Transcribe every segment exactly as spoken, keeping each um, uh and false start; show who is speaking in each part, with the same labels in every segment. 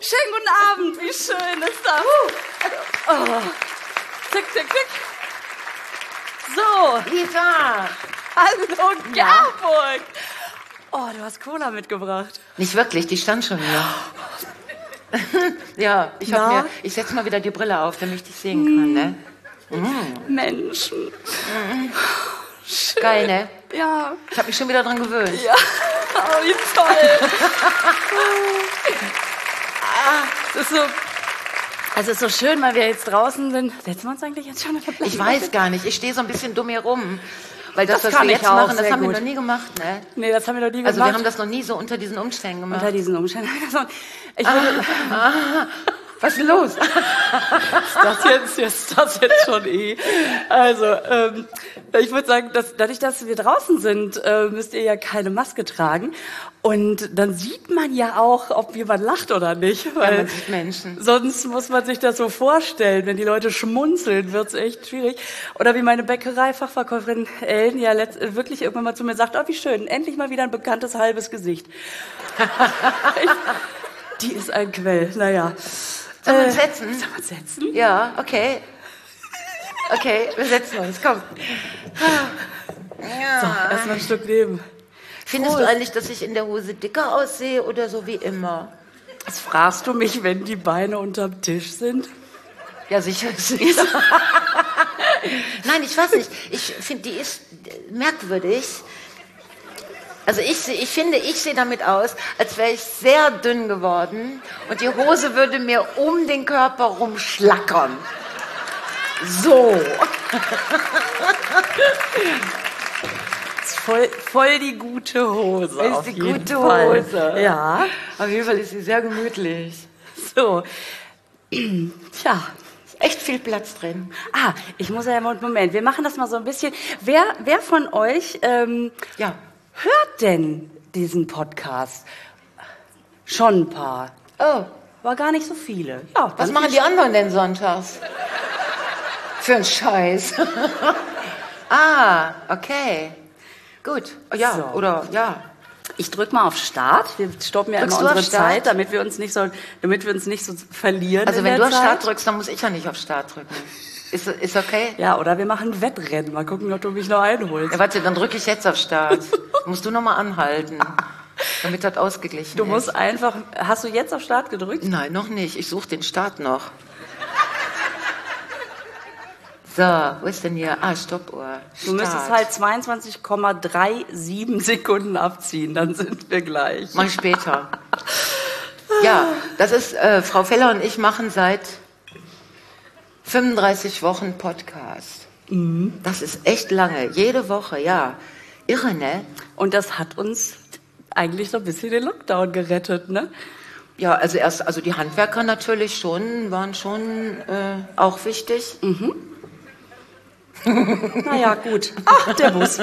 Speaker 1: Schönen guten Abend, wie schön ist das? Oh. Tick, tick, tick. So.
Speaker 2: Lisa.
Speaker 1: Hallo, Gerburg. Oh, du hast Cola mitgebracht.
Speaker 2: Nicht wirklich, die stand schon hier. Ja, ich, hab mir, ich setze mal wieder die Brille auf, damit ich dich sehen kann, ne?
Speaker 1: Mm. Menschen.
Speaker 2: Mm. Geil, ne?
Speaker 1: Ja.
Speaker 2: Ich habe mich schon wieder dran gewöhnt.
Speaker 1: Ja, oh, wie toll. Ah, das ist so, also es ist so schön, weil wir jetzt draußen sind. Setzen wir uns eigentlich jetzt schon?
Speaker 2: Ich weiß gar nicht, ich stehe so ein bisschen dumm hier rum. Weil das,
Speaker 1: Das
Speaker 2: was
Speaker 1: kann
Speaker 2: wir
Speaker 1: ich
Speaker 2: jetzt
Speaker 1: auch,
Speaker 2: machen, das
Speaker 1: sehr
Speaker 2: haben wir
Speaker 1: gut.
Speaker 2: noch nie gemacht, ne?
Speaker 1: Nee, das haben wir noch nie gemacht.
Speaker 2: Also wir haben das noch nie so unter diesen Umständen gemacht.
Speaker 1: Unter diesen Umständen. Ich
Speaker 2: ah,
Speaker 1: würde,
Speaker 2: ah, was ist denn los?
Speaker 1: ist das jetzt, ist das jetzt schon eh? Also, ähm, ich würde sagen, dass, dadurch, dass wir draußen sind, äh, müsst ihr ja keine Maske tragen. Und dann sieht man ja auch, ob jemand lacht oder nicht. Weil
Speaker 2: ja, man sieht Menschen.
Speaker 1: Sonst muss man sich das so vorstellen. Wenn die Leute schmunzeln, wird's echt schwierig. Oder wie meine Bäckerei-Fachverkäuferin Ellen ja letzt, wirklich irgendwann mal zu mir sagt, oh, wie schön, endlich mal wieder ein bekanntes halbes Gesicht. ich, die ist ein Quell, naja.
Speaker 2: Sollen wir
Speaker 1: Äh,
Speaker 2: uns setzen?
Speaker 1: Sollen wir uns setzen?
Speaker 2: Ja, okay. Okay, wir setzen uns, komm. Ja.
Speaker 1: So, erstmal ein Stück nehmen.
Speaker 2: Findest
Speaker 1: Prost.
Speaker 2: du eigentlich, dass ich in der Hose dicker aussehe oder so wie immer?
Speaker 1: Das fragst du mich, wenn die Beine unterm Tisch sind?
Speaker 2: Ja, sicher. sicher. Nein, ich weiß nicht. Ich finde, die ist merkwürdig. Also ich, ich finde, ich sehe damit aus, als wäre ich sehr dünn geworden und die Hose würde mir um den Körper rumschlackern. So.
Speaker 1: Ist voll, voll die gute Hose.
Speaker 2: Ist
Speaker 1: auf
Speaker 2: die
Speaker 1: jeden
Speaker 2: gute
Speaker 1: Fall.
Speaker 2: Hose.
Speaker 1: Ja.
Speaker 2: Auf jeden Fall ist sie sehr gemütlich.
Speaker 1: So. Tja.
Speaker 2: Echt viel Platz drin.
Speaker 1: Ah, ich muss ja, Moment, wir machen das mal so ein bisschen. Wer, wer von euch ähm,
Speaker 2: Ja.
Speaker 1: hört denn diesen Podcast? Schon ein paar.
Speaker 2: Oh,
Speaker 1: War gar nicht so viele. Ja,
Speaker 2: was
Speaker 1: dann
Speaker 2: machen
Speaker 1: viel
Speaker 2: die anderen denn sonntags? Für einen Scheiß. Ah, okay. Gut. Oh, ja,
Speaker 1: So.
Speaker 2: oder ja.
Speaker 1: Ich drück mal auf Start. Wir stoppen ja
Speaker 2: Drückst
Speaker 1: immer
Speaker 2: du auf
Speaker 1: unsere
Speaker 2: Start?
Speaker 1: Zeit, damit wir uns nicht so, damit wir uns nicht so verlieren.
Speaker 2: Also
Speaker 1: in
Speaker 2: wenn
Speaker 1: der
Speaker 2: du auf
Speaker 1: Zeit.
Speaker 2: Start drückst, dann muss ich ja nicht auf Start drücken. Ist, ist okay?
Speaker 1: Ja, oder wir machen ein Wettrennen. Mal gucken, ob du mich noch einholst.
Speaker 2: Ja, warte, dann drücke ich jetzt auf Start. Musst du noch mal anhalten, damit das ausgeglichen
Speaker 1: Du
Speaker 2: ist.
Speaker 1: musst einfach. Hast du jetzt auf Start gedrückt?
Speaker 2: Nein, noch nicht. Ich suche den Start noch. So, wo ist denn hier? Ah, Stoppuhr.
Speaker 1: Du
Speaker 2: Start.
Speaker 1: müsstest halt zweiundzwanzig Komma siebenunddreißig Sekunden abziehen, dann sind wir gleich.
Speaker 2: Mach ich später. Ja, das ist, äh, Frau Feller und ich machen seit fünfunddreißig Wochen Podcast.
Speaker 1: Mhm.
Speaker 2: Das ist echt lange. Jede Woche, ja. Irre, ne?
Speaker 1: Und das hat uns eigentlich so ein bisschen den Lockdown gerettet, ne?
Speaker 2: Ja, also erst, also die Handwerker natürlich schon, waren schon äh, auch wichtig.
Speaker 1: Mhm. Naja, gut. Ach, der Bus.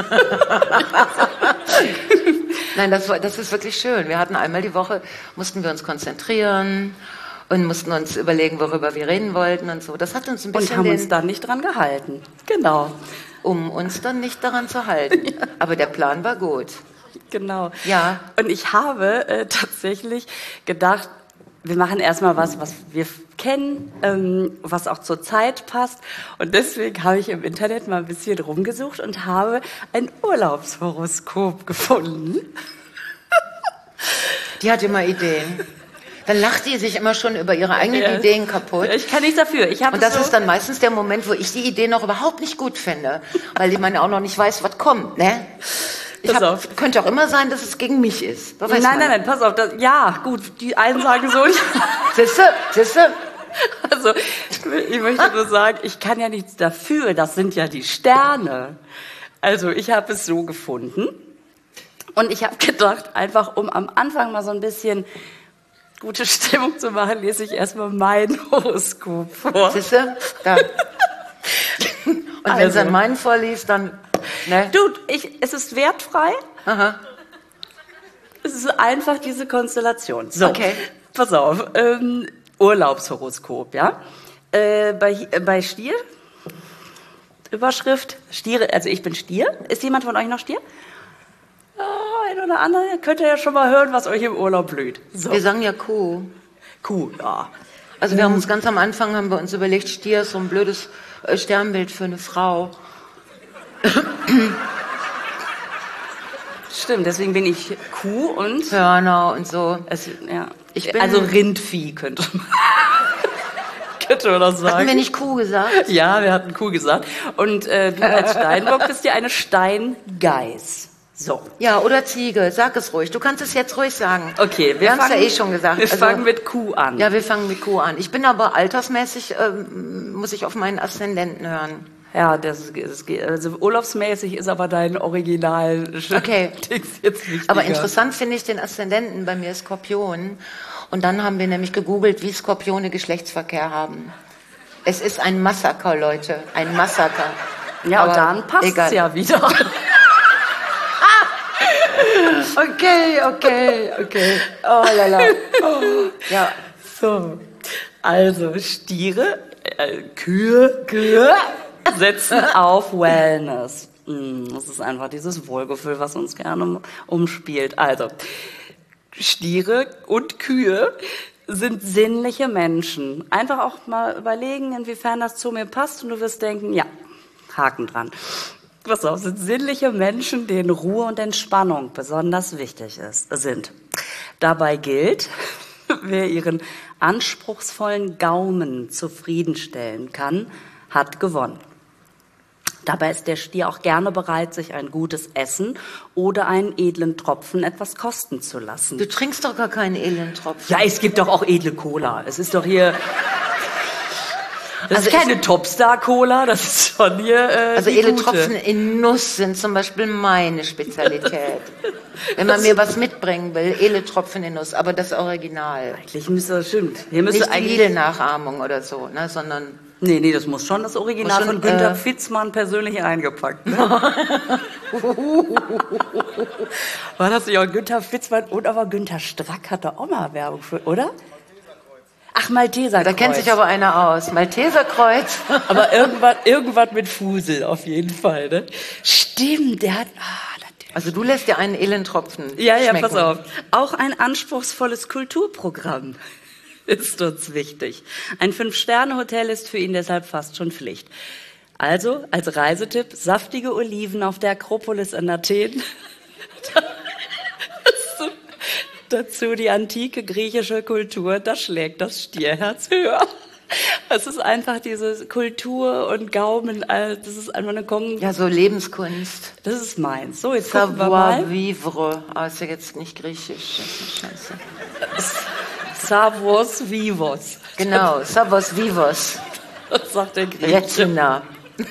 Speaker 2: Nein, das, war, das ist wirklich schön. Wir hatten einmal die Woche, mussten wir uns konzentrieren und mussten uns überlegen, worüber wir reden wollten und so. Das hat uns ein bisschen
Speaker 1: Und haben
Speaker 2: den,
Speaker 1: uns dann nicht dran gehalten. Genau.
Speaker 2: um uns dann nicht daran zu halten. Ja. Aber der Plan war gut.
Speaker 1: Genau.
Speaker 2: Ja.
Speaker 1: Und ich habe äh, tatsächlich gedacht, wir machen erstmal was, was wir kennen, ähm, was auch zur Zeit passt. Und deswegen habe ich im Internet mal ein bisschen rumgesucht und habe ein Urlaubshoroskop gefunden.
Speaker 2: Die hat immer Ideen. Dann lacht die sich immer schon über ihre eigenen
Speaker 1: Ja.
Speaker 2: Ideen kaputt.
Speaker 1: Ich kann nichts dafür. Ich habe
Speaker 2: Und das
Speaker 1: so
Speaker 2: ist dann meistens der Moment, wo ich die Idee noch überhaupt nicht gut finde. Weil man ja auch noch nicht weiß, was kommt, ne? Ich
Speaker 1: Pass
Speaker 2: hab,
Speaker 1: auf.
Speaker 2: könnte auch immer sein, dass es gegen mich ist. Das weiß
Speaker 1: Nein,
Speaker 2: man.
Speaker 1: nein, nein, pass auf. Das, ja, gut, die einen sagen so.
Speaker 2: Siehste, siehste?
Speaker 1: Also, ich möchte nur sagen, ich kann ja nichts dafür. Das sind ja die Sterne. Also, ich habe es so gefunden. Und ich habe gedacht, einfach um am Anfang mal so ein bisschen gute Stimmung zu machen, lese ich erstmal mein Horoskop vor.
Speaker 2: Siehste? Da. Und wenn
Speaker 1: Also.
Speaker 2: sie dann meinen vorliest, dann... Ne?
Speaker 1: Du, ich, es ist wertfrei.
Speaker 2: Aha.
Speaker 1: Es ist einfach diese Konstellation. So,
Speaker 2: Okay.
Speaker 1: Pass auf. Ähm, Urlaubshoroskop, ja? Äh, bei, äh, bei Stier, Überschrift, Stiere, also ich bin Stier. Ist jemand von euch noch Stier? Ja, ein oder andere. Könnt ihr ja schon mal hören, was euch im Urlaub blüht. So.
Speaker 2: Wir sagen ja Kuh.
Speaker 1: Kuh, ja.
Speaker 2: Also wir haben uns ganz am Anfang, haben wir uns überlegt, Stier ist so ein blödes äh, Sternbild für eine Frau.
Speaker 1: Stimmt, deswegen bin ich Kuh und...
Speaker 2: Hörner und so.
Speaker 1: Also, ja.
Speaker 2: Ich bin,
Speaker 1: also Rindvieh könnte man, könnte man das sagen.
Speaker 2: Hatten wir nicht Kuh gesagt?
Speaker 1: Ja, wir hatten Kuh gesagt. Und äh, du als Steinbock bist ja eine Steingeiß. So.
Speaker 2: Ja, oder Ziege, sag es ruhig. Du kannst es jetzt ruhig sagen.
Speaker 1: Okay, wir,
Speaker 2: wir haben es
Speaker 1: fangen,
Speaker 2: ja eh schon gesagt.
Speaker 1: Wir
Speaker 2: also,
Speaker 1: fangen mit Kuh an.
Speaker 2: Ja, wir fangen mit Kuh an. Ich bin aber altersmäßig, ähm, muss ich auf meinen Aszendenten hören.
Speaker 1: Ja, das, das also urlaubsmäßig ist aber dein Original.
Speaker 2: Okay.
Speaker 1: Jetzt wichtiger.
Speaker 2: Aber interessant finde ich den Aszendenten bei mir Skorpion. Und dann haben wir nämlich gegoogelt, wie Skorpione Geschlechtsverkehr haben. Es ist ein Massaker, Leute, ein Massaker.
Speaker 1: Ja, aber und dann passt es ja wieder.
Speaker 2: Okay, okay, okay. Oh lala. Oh, ja.
Speaker 1: So. Also Stiere, äh, Kühe, Kühe setzen auf Wellness. Das ist einfach dieses Wohlgefühl, was uns gerne umspielt. Also Stiere und Kühe sind sinnliche Menschen. Einfach auch mal überlegen, inwiefern das zu mir passt, und du wirst denken, ja, Haken dran. Pass auf, sind sinnliche Menschen, denen Ruhe und Entspannung besonders wichtig ist, sind. Dabei gilt, wer ihren anspruchsvollen Gaumen zufriedenstellen kann, hat gewonnen. Dabei ist der Stier auch gerne bereit, sich ein gutes Essen oder einen edlen Tropfen etwas kosten zu lassen.
Speaker 2: Du trinkst doch gar keinen edlen Tropfen.
Speaker 1: Ja, es gibt doch auch edle Cola. Es ist doch hier... Das
Speaker 2: also
Speaker 1: ist keine Topstar-Cola, das ist schon hier äh,
Speaker 2: Also
Speaker 1: die
Speaker 2: edle
Speaker 1: gute.
Speaker 2: Tropfen in Nuss sind zum Beispiel meine Spezialität. Wenn man mir was mitbringen will, edle Tropfen in Nuss, aber das Original.
Speaker 1: Eigentlich müsste das stimmt. Hier müsste
Speaker 2: Nicht die
Speaker 1: eigentlich
Speaker 2: Lidl-Nachahmung oder so, ne, sondern...
Speaker 1: Nee, nee, das muss schon das Original
Speaker 2: schon,
Speaker 1: von Günter
Speaker 2: äh,
Speaker 1: Fitzmann persönlich eingepackt. Ne? War das nicht auch Günter Fitzmann und aber Günter Strack hatte auch mal Werbung für, oder? Ach, Malteserkreuz.
Speaker 2: Da kennt sich aber einer aus. Malteserkreuz.
Speaker 1: Aber irgendwas, irgendwas mit Fusel auf jeden Fall. Ne? Stimmt, der hat... Ah, natürlich.
Speaker 2: Also du lässt dir einen edlen Tropfen
Speaker 1: Ja, ja,
Speaker 2: schmecken.
Speaker 1: pass auf. Auch ein anspruchsvolles Kulturprogramm ist uns wichtig. Ein Fünf-Sterne-Hotel ist für ihn deshalb fast schon Pflicht. Also, als Reisetipp, saftige Oliven auf der Akropolis in Athen. Dazu die antike griechische Kultur, da schlägt das Stierherz höher. Es ist einfach diese Kultur und Gaumen, das ist einfach eine Kom
Speaker 2: Ja, so Lebenskunst.
Speaker 1: Das ist meins. So, jetzt gucken wir mal.
Speaker 2: Savoir-vivre. Ah, ist ja jetzt nicht griechisch. Das ist scheiße.
Speaker 1: Savos vivos.
Speaker 2: Genau, Savos vivos.
Speaker 1: Das sagt der Grieche.
Speaker 2: Retina.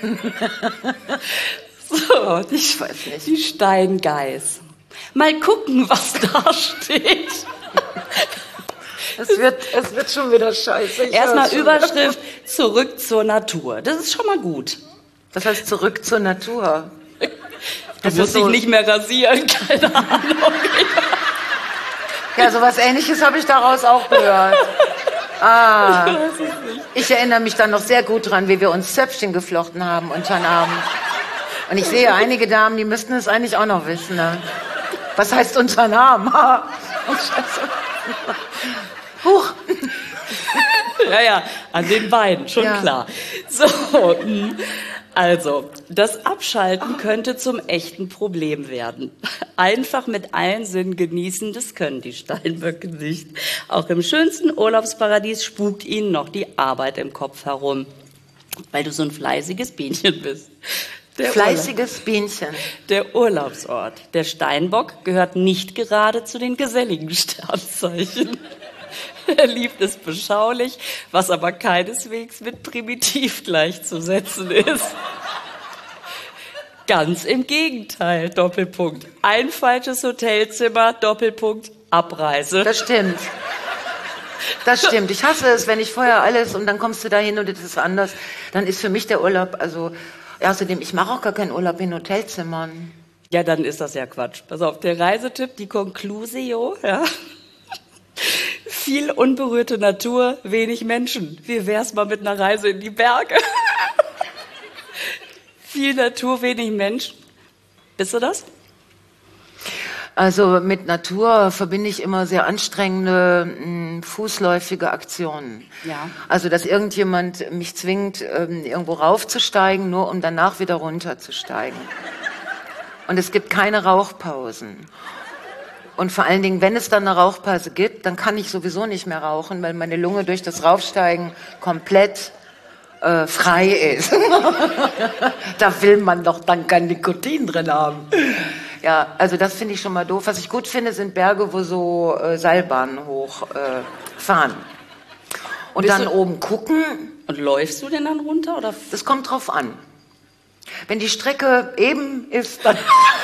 Speaker 1: So, die,
Speaker 2: Ich weiß nicht.
Speaker 1: die Steingeiß. Mal gucken, was da steht.
Speaker 2: Es wird, es wird schon wieder scheiße. Ich
Speaker 1: Erstmal
Speaker 2: hör's schon.
Speaker 1: Überschrift, zurück zur Natur. Das ist schon mal gut.
Speaker 2: Das heißt, zurück zur Natur.
Speaker 1: Du
Speaker 2: Das
Speaker 1: musst
Speaker 2: ist so-
Speaker 1: dich nicht mehr rasieren, keine Ahnung.
Speaker 2: Ja, sowas Ähnliches habe ich daraus auch gehört. Ah, ich erinnere mich dann noch sehr gut dran, wie wir uns Zöpfchen geflochten haben unter den Arm. Und ich sehe einige Damen, die müssten es eigentlich auch noch wissen. Ne? Was heißt unter den Arm? Oh, Scheiße. Huch.
Speaker 1: Ja, ja, an den beiden, schon
Speaker 2: Ja.
Speaker 1: klar. So, mh. Also, das Abschalten könnte zum echten Problem werden. Einfach mit allen Sinnen genießen, das können die Steinböcke nicht. Auch im schönsten Urlaubsparadies spukt ihnen noch die Arbeit im Kopf herum, weil du so ein fleißiges Bienchen bist. Der
Speaker 2: Fleißiges Bienchen.
Speaker 1: Der Urlaubsort, der Steinbock, gehört nicht gerade zu den geselligen Sternzeichen. Er liebt es beschaulich, was aber keineswegs mit primitiv gleichzusetzen ist. Ganz im Gegenteil, Doppelpunkt. Ein falsches Hotelzimmer, Doppelpunkt, Abreise.
Speaker 2: Das stimmt. Das stimmt. Ich hasse es, wenn ich vorher alles und dann kommst du da hin und es ist anders. Dann ist für mich der Urlaub, also außerdem, ich mache auch gar keinen Urlaub in Hotelzimmern.
Speaker 1: Ja, dann ist das ja Quatsch. Pass auf, der Reisetipp, die Conclusio, ja. Viel unberührte Natur, wenig Menschen. Wie wär's mal mit einer Reise in die Berge? Viel Natur, wenig Menschen. Bist du das?
Speaker 2: Also mit Natur verbinde ich immer sehr anstrengende, mh, fußläufige Aktionen.
Speaker 1: Ja.
Speaker 2: Also dass irgendjemand mich zwingt, ähm, irgendwo raufzusteigen, nur um danach wieder runterzusteigen. Und es gibt keine Rauchpausen. Und vor allen Dingen, wenn es dann eine Rauchpause gibt, dann kann ich sowieso nicht mehr rauchen, weil meine Lunge durch das Raufsteigen komplett äh, frei ist. Da will man doch dann kein Nikotin drin haben. Ja, also das finde ich schon mal doof. Was ich gut finde, sind Berge, wo so äh, Seilbahnen hochfahren. Äh, fahren. Und
Speaker 1: Bist
Speaker 2: dann
Speaker 1: du-
Speaker 2: oben gucken.
Speaker 1: Und läufst du denn dann runter? Oder?
Speaker 2: Das kommt drauf an. Wenn die Strecke eben ist, dann...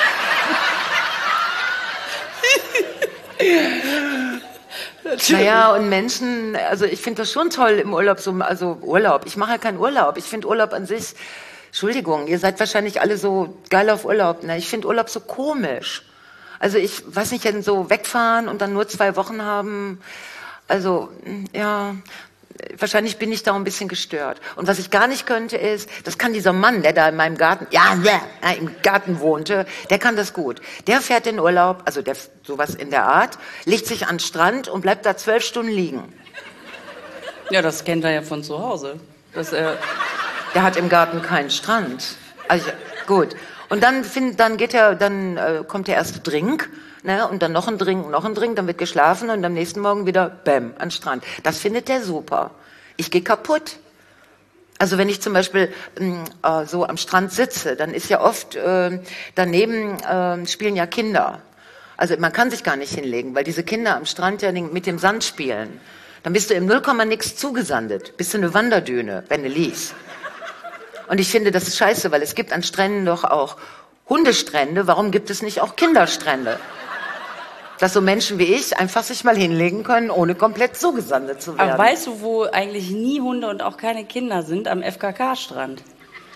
Speaker 2: Naja, und Menschen, also ich finde das schon toll im Urlaub, so, also Urlaub, ich mache ja keinen Urlaub, ich finde Urlaub an sich, Entschuldigung, ihr seid wahrscheinlich alle so geil auf Urlaub, ne? Ich finde Urlaub so komisch. Also ich weiß nicht, denn so wegfahren und dann nur zwei Wochen haben, also ja, wahrscheinlich bin ich da ein bisschen gestört. Und was ich gar nicht könnte ist, das kann dieser Mann, der da in meinem Garten, ja, ja, im Garten wohnte, der kann das gut. Der fährt in Urlaub, also der, sowas in der Art, legt sich an den Strand und bleibt da zwölf Stunden liegen.
Speaker 1: Ja, das kennt er ja von zu Hause. Dass er
Speaker 2: Der hat im Garten keinen Strand. Also gut. Und dann find, dann geht er, dann äh, kommt der erste Drink, ne, und dann noch ein Drink, noch ein Drink, dann wird geschlafen und am nächsten Morgen wieder bäm an den Strand. Das findet der super. Ich gehe kaputt. Also wenn ich zum Beispiel mh, äh, so am Strand sitze, dann ist ja oft äh, daneben äh, spielen ja Kinder. Also man kann sich gar nicht hinlegen, weil diese Kinder am Strand ja mit dem Sand spielen. Dann bist du im Nullkomma nix zugesandet. Bist du eine Wanderdüne, wenn du liest. Und ich finde, das ist scheiße, weil es gibt an Stränden doch auch Hundestrände. Warum gibt es nicht auch Kinderstrände? Dass so Menschen wie ich einfach sich mal hinlegen können, ohne komplett zugesandet zu werden.
Speaker 1: Aber weißt du, wo eigentlich nie Hunde und auch keine Kinder sind? Am F K K-Strand.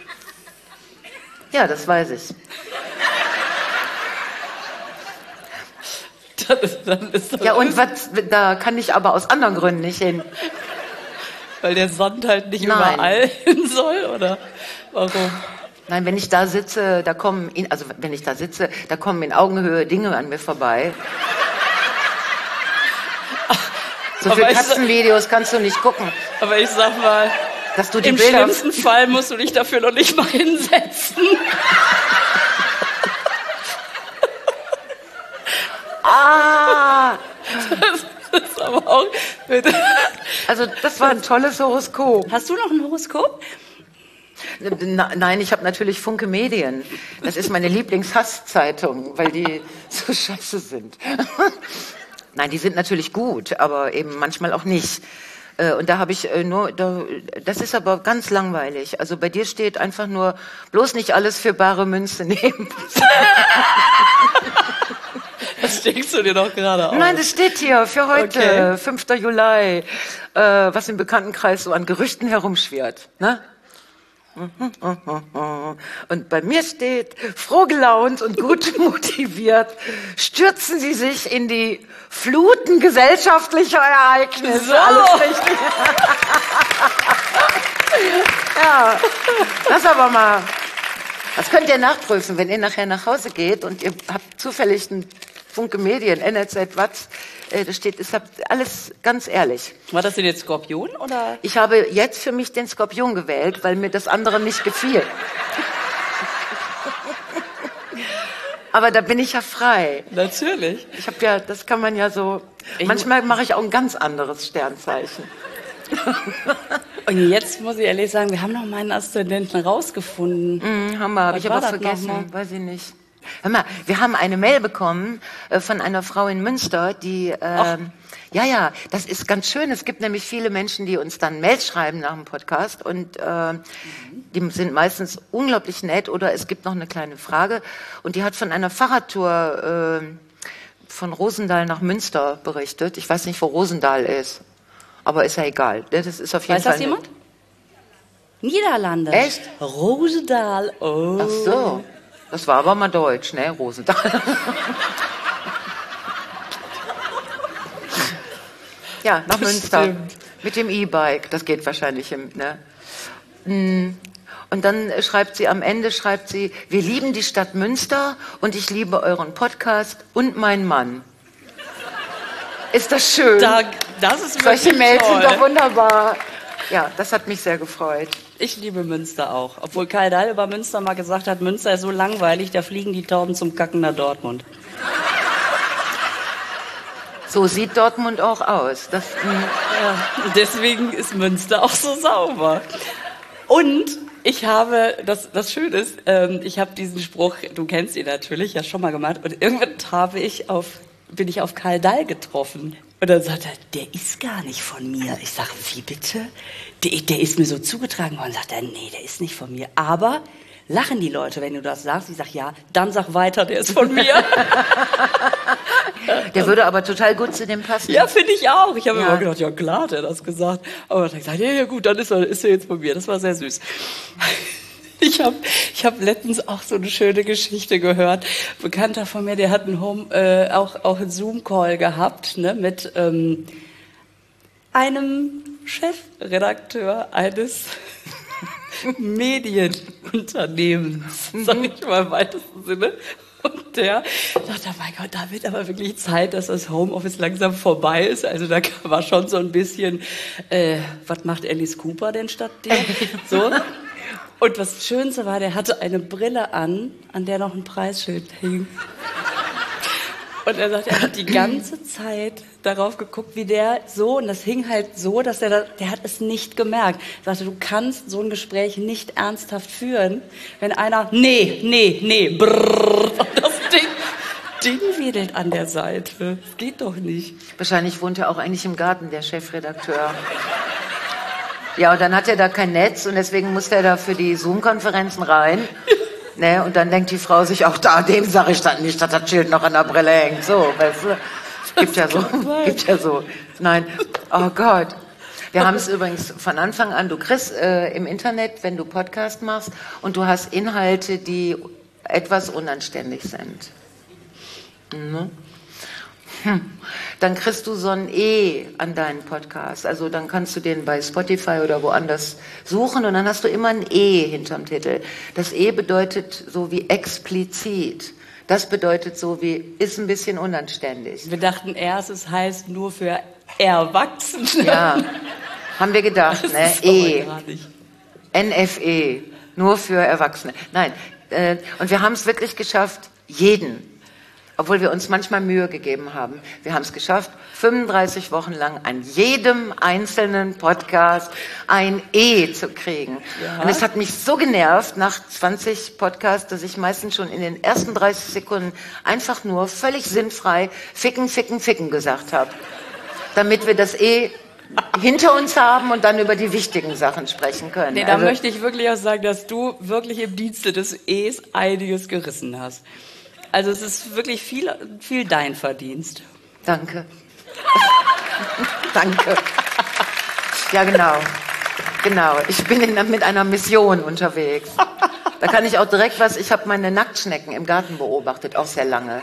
Speaker 2: Ja, das weiß ich.
Speaker 1: Dann ist, dann ist das
Speaker 2: Ja, und was, da kann ich aber aus anderen Gründen nicht hin.
Speaker 1: Weil der Sand halt nicht
Speaker 2: Nein.
Speaker 1: überall hin soll, oder warum?
Speaker 2: Nein, wenn ich da sitze, da kommen, in, also wenn ich da sitze, da kommen in Augenhöhe Dinge an mir vorbei. So
Speaker 1: Aber
Speaker 2: viele
Speaker 1: ich-
Speaker 2: Katzenvideos kannst du nicht gucken,
Speaker 1: Aber ich sag mal,
Speaker 2: dass du die
Speaker 1: im
Speaker 2: Bilder...
Speaker 1: schlimmsten Fall musst du dich dafür noch nicht mal hinsetzen.
Speaker 2: Ah!
Speaker 1: Das ist aber auch...
Speaker 2: Also das war ein tolles Horoskop.
Speaker 1: Hast du noch ein Horoskop?
Speaker 2: Na, nein, ich habe natürlich Funke Medien. Das ist meine Lieblingshasszeitung, weil die so scheiße sind. Nein, die sind natürlich gut, aber eben manchmal auch nicht. Äh, Und da habe ich äh, nur, da, das ist aber ganz langweilig. Also bei dir steht einfach nur, bloß nicht alles für bare Münze nehmen.
Speaker 1: Das steckst du dir doch gerade auf.
Speaker 2: Nein, das steht hier für heute,
Speaker 1: Okay.
Speaker 2: fünfter Juli, äh, was im Bekanntenkreis so an Gerüchten herumschwirrt. Ne? Und bei mir steht, froh gelaunt und gut motiviert, stürzen Sie sich in die Fluten gesellschaftlicher Ereignisse.
Speaker 1: So.
Speaker 2: Alles richtig. Ja, das aber mal. Das könnt ihr nachprüfen, wenn ihr nachher nach Hause geht und ihr habt zufällig ein Funke Medien, N R Z, Watz, äh, da steht, ist alles ganz ehrlich.
Speaker 1: War das denn jetzt Skorpion, oder?
Speaker 2: Ich habe jetzt für mich den Skorpion gewählt, weil mir das andere nicht gefiel. Aber da bin ich ja frei.
Speaker 1: Natürlich.
Speaker 2: Ich habe ja, das kann man ja so.
Speaker 1: Ich-
Speaker 2: Manchmal mache ich auch ein ganz anderes Sternzeichen.
Speaker 1: Und jetzt muss ich ehrlich sagen, wir haben noch meinen Aszendenten rausgefunden.
Speaker 2: Hm, Hammer, habe
Speaker 1: Was
Speaker 2: ich aber
Speaker 1: war das
Speaker 2: vergessen.
Speaker 1: nochmal?
Speaker 2: Weiß ich nicht. Hör mal, wir haben eine Mail bekommen äh, von einer Frau in Münster, die, ähm, ja, ja, das ist ganz schön. Es gibt nämlich viele Menschen, die uns dann Mails schreiben nach dem Podcast und äh, die sind meistens unglaublich nett oder es gibt noch eine kleine Frage und die hat von einer Fahrradtour äh, von Rosendahl nach Münster berichtet. Ich weiß nicht, wo Rosendahl ist, aber ist ja egal. Das ist auf jeden
Speaker 1: Weiß
Speaker 2: Fall
Speaker 1: das jemand? Niederlande.
Speaker 2: Echt?
Speaker 1: Rosendahl. Oh.
Speaker 2: Ach so, das war aber mal deutsch, ne, Rosendahl. Ja, nach Münster.
Speaker 1: Stimmt.
Speaker 2: Mit dem E-Bike, das geht wahrscheinlich im, ne? Mm, Und dann schreibt sie, am Ende schreibt sie, wir lieben die Stadt Münster und ich liebe euren Podcast und meinen Mann. Ist das schön?
Speaker 1: Da, das ist
Speaker 2: Solche
Speaker 1: wirklich
Speaker 2: Mails
Speaker 1: toll.
Speaker 2: sind doch wunderbar. Ja, das hat mich sehr gefreut.
Speaker 1: Ich liebe Münster auch. Obwohl Karl Dahl über Münster mal gesagt hat, Münster ist so langweilig, da fliegen die Tauben zum Kacken nach Dortmund.
Speaker 2: So sieht Dortmund auch aus. Das,
Speaker 1: ja, deswegen ist Münster auch so sauber. Und ich habe, das, das Schöne ist, ähm, ich habe diesen Spruch, du kennst ihn natürlich, ja schon mal gemacht, und irgendwann habe ich auf, bin ich auf Karl Dahl getroffen. Und dann sagt er, der ist gar nicht von mir. Ich sage, wie bitte? Der, der ist mir so zugetragen worden. Sagt er, nee, der ist nicht von mir. Aber lachen die Leute, wenn du das sagst? Ich sage, ja, dann sag weiter, der ist von mir.
Speaker 2: der würde aber total gut zu dem passen.
Speaker 1: Ja, finde ich auch. Ich habe
Speaker 2: Ja.
Speaker 1: immer gedacht, ja klar hat er das gesagt. Aber dann hat er gesagt, ja, ja gut, dann ist er, ist er jetzt von mir. Das war sehr süß. Ich habe ich hab letztens auch so eine schöne Geschichte gehört. Ein Bekannter von mir, der hat einen Home, äh, auch, auch einen Zoom-Call gehabt, ne, mit ähm, einem Chefredakteur eines Medienunternehmens, sag ich mal im weitesten Sinne. Und der dachte, mein Gott, da wird aber wirklich Zeit, dass das Homeoffice langsam vorbei ist. Also da war schon so ein bisschen, äh, was macht Alice Cooper denn statt dir? So. Und das Schönste war, der hatte eine Brille an, an der noch ein Preisschild hing. Und er sagt, er hat die ganze Zeit darauf geguckt, wie der so, und das hing halt so, dass er, da, der hat es nicht gemerkt. Er sagte, du kannst so ein Gespräch nicht ernsthaft führen, wenn einer, nee, nee, nee, brrrr, und das Ding, Ding wedelt an der Seite. Das geht doch nicht.
Speaker 2: Wahrscheinlich wohnt er auch eigentlich im Garten, der Chefredakteur. Ja, und dann hat er da kein Netz und deswegen muss er da für die Zoom-Konferenzen rein. Ne, und dann denkt die Frau sich, auch da, dem sage ich dann nicht, dass das Schild noch an der Brille hängt. So, weißt du? Gibt ja so, gibt ja so. Nein, oh Gott. Wir haben es übrigens von Anfang an, du kriegst äh, im Internet, wenn du Podcast machst und du hast Inhalte, die etwas unanständig sind. Mhm. Hm. Dann kriegst du so ein E an deinen Podcast. Also dann kannst du den bei Spotify oder woanders suchen und dann hast du immer ein E hinterm Titel. Das E bedeutet so wie explizit. Das bedeutet so wie, ist ein bisschen unanständig.
Speaker 1: Wir dachten erst, es heißt nur für Erwachsene.
Speaker 2: Ja, haben wir gedacht,
Speaker 1: Das
Speaker 2: ne?
Speaker 1: ist
Speaker 2: E.
Speaker 1: aber gar nicht.
Speaker 2: N F E. Nur für Erwachsene. Nein. Äh, und wir haben es wirklich geschafft, jeden. Obwohl wir uns manchmal Mühe gegeben haben. Wir haben es geschafft, fünfunddreißig Wochen lang an jedem einzelnen Podcast ein E zu kriegen.
Speaker 1: Ja.
Speaker 2: Und es hat mich so genervt nach zwanzig Podcasts, dass ich meistens schon in den ersten dreißig Sekunden einfach nur völlig sinnfrei ficken, ficken, ficken gesagt habe. Damit wir das E hinter uns haben und dann über die wichtigen Sachen sprechen können.
Speaker 1: Nee, da
Speaker 2: Also,
Speaker 1: möchte ich wirklich auch sagen, dass du wirklich im Dienste des E's einiges gerissen hast. Also es ist wirklich viel, viel dein Verdienst.
Speaker 2: Danke. Danke. Ja, genau. Genau. Ich bin in, mit einer Mission unterwegs. Da kann ich auch direkt was, ich habe meine Nacktschnecken im Garten beobachtet, auch sehr lange.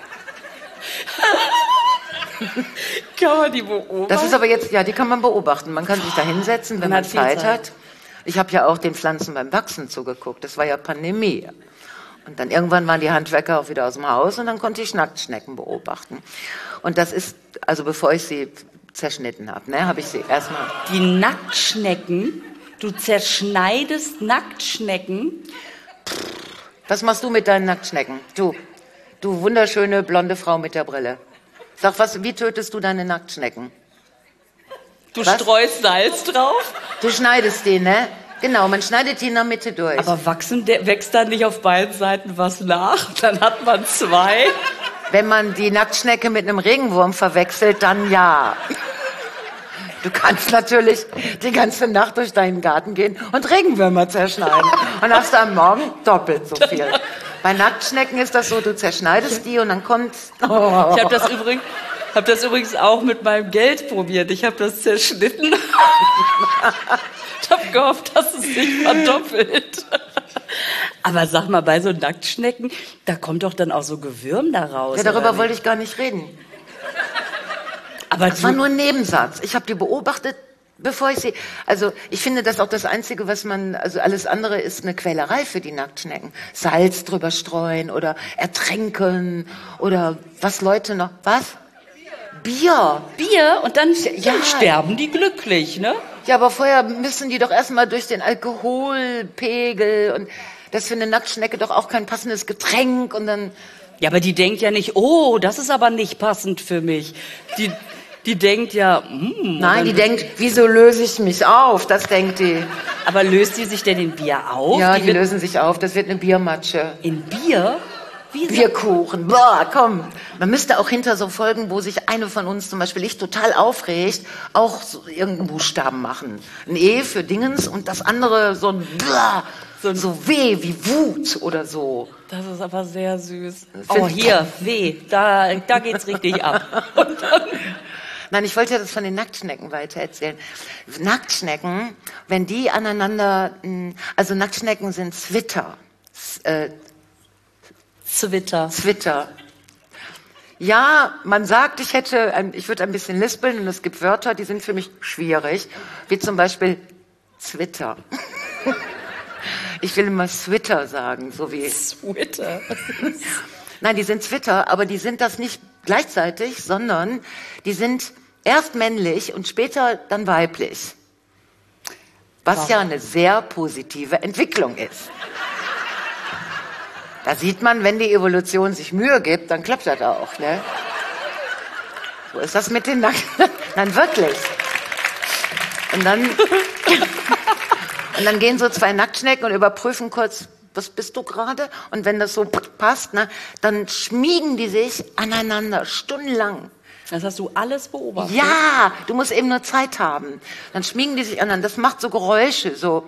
Speaker 1: Kann man die beobachten?
Speaker 2: Das ist aber jetzt, ja, die kann man beobachten. Man kann sich da hinsetzen, wenn
Speaker 1: Man
Speaker 2: man
Speaker 1: hat viel
Speaker 2: Zeit,
Speaker 1: Zeit.
Speaker 2: hat. Ich habe ja auch den Pflanzen beim Wachsen zugeguckt. Das war ja Pandemie. Und dann irgendwann waren die Handwerker auch wieder aus dem Haus und dann konnte ich Nacktschnecken beobachten. Und das ist, also bevor ich sie zerschnitten habe, ne, habe ich sie erstmal.
Speaker 1: Die Nacktschnecken, du zerschneidest Nacktschnecken.
Speaker 2: Was machst du mit deinen Nacktschnecken? Du, du wunderschöne blonde Frau mit der Brille. Sag, was, wie tötest du deine Nacktschnecken?
Speaker 1: Du
Speaker 2: Was?
Speaker 1: streust Salz drauf.
Speaker 2: Du schneidest die, ne? Genau, man schneidet die in der Mitte durch.
Speaker 1: Aber wachsen, der, wächst dann nicht auf beiden Seiten was nach? Dann hat man zwei.
Speaker 2: Wenn man die Nacktschnecke mit einem Regenwurm verwechselt, dann ja. Du kannst natürlich die ganze Nacht durch deinen Garten gehen und Regenwürmer zerschneiden. Und hast du am Morgen doppelt so viel. Bei Nacktschnecken ist das so, du zerschneidest die und dann kommt... Oh.
Speaker 1: Ich habe das übrigens... habe das übrigens auch mit meinem Geld probiert. Ich habe das zerschnitten. Ich habe gehofft, dass es sich verdoppelt. Aber sag mal, bei so Nacktschnecken, da kommt doch dann auch so Gewürm da raus.
Speaker 2: Ja, darüber
Speaker 1: oder
Speaker 2: wollte
Speaker 1: nicht?
Speaker 2: ich gar nicht reden.
Speaker 1: Aber
Speaker 2: Das war
Speaker 1: du,
Speaker 2: nur ein Nebensatz. Ich habe die beobachtet, Bevor ich sie, also ich finde das auch das Einzige, was man, also alles andere ist eine Quälerei für die Nacktschnecken. Salz drüber streuen oder ertränken oder was Leute noch, was? Bier.
Speaker 1: Bier und dann,
Speaker 2: Ja.
Speaker 1: dann sterben die glücklich, ne?
Speaker 2: Ja, aber vorher müssen die doch erstmal durch den Alkoholpegel und das ist für eine Nacktschnecke doch auch kein passendes Getränk und dann...
Speaker 1: Ja, aber die denkt ja nicht, oh, das ist aber nicht passend für mich. Die, die denkt ja, mm,
Speaker 2: Nein, die denkt, wieso löse ich mich auf? Das denkt die.
Speaker 1: aber löst die sich denn in Bier auf?
Speaker 2: Ja, die
Speaker 1: wird
Speaker 2: lösen sich auf. Das wird eine Biermatsche.
Speaker 1: in Bier? Wie
Speaker 2: Bierkuchen. Boah, komm. Man müsste auch hinter so Folgen, wo sich eine von uns, zum Beispiel ich, total aufregt, auch so irgendeinen Buchstaben machen. Ein E für Dingens und das andere so ein Blah, so, so W wie Wut oder so.
Speaker 1: Das ist aber sehr süß.
Speaker 2: Find-
Speaker 1: Oh, hier, weh, da, da geht's richtig ab. Und dann,
Speaker 2: Nein, ich wollte ja das von den Nacktschnecken weitererzählen. Nacktschnecken, wenn die aneinander, mh, also Nacktschnecken sind Zwitter. Z- äh,
Speaker 1: Zwitter.
Speaker 2: Twitter. Ja, man sagt, ich hätte, ein, ich würde ein bisschen lispeln und es gibt Wörter, die sind für mich schwierig, wie zum Beispiel Twitter. Ich will immer Twitter sagen, so wie...
Speaker 1: Twitter.
Speaker 2: Nein, die sind Twitter, aber die sind das nicht gleichzeitig, sondern die sind erst männlich und später dann weiblich. Was
Speaker 1: Wow.
Speaker 2: ja eine sehr positive Entwicklung ist. Da sieht man, wenn die Evolution sich Mühe gibt, dann klappt das auch, ne? Wo ist das mit den Nacken? Nein, wirklich. Und dann, und dann gehen so zwei Nacktschnecken und überprüfen kurz, was bist du gerade? Und wenn das so passt, ne, dann schmiegen die sich aneinander, stundenlang.
Speaker 1: Das hast du alles beobachtet?
Speaker 2: Ja, du musst eben nur Zeit haben. Dann schmiegen die sich aneinander. Das macht so Geräusche, so.